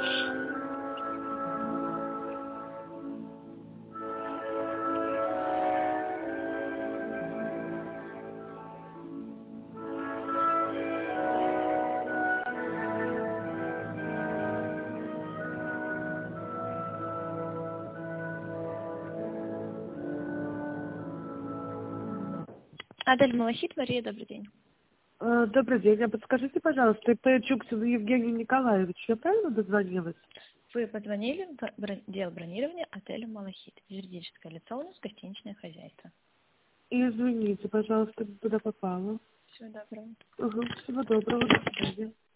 Отель Малахит, Мария, добрый день. Добрый день. А подскажите, пожалуйста, это Чукчеву Евгению Николаевичу. Я правильно дозвонилась? Вы позвонили в отдел бронирования отеля Малахит. Юридическое лицо у нас, гостиничное хозяйство. Извините, пожалуйста, куда попала. Всего доброго. Всего доброго. До свидания.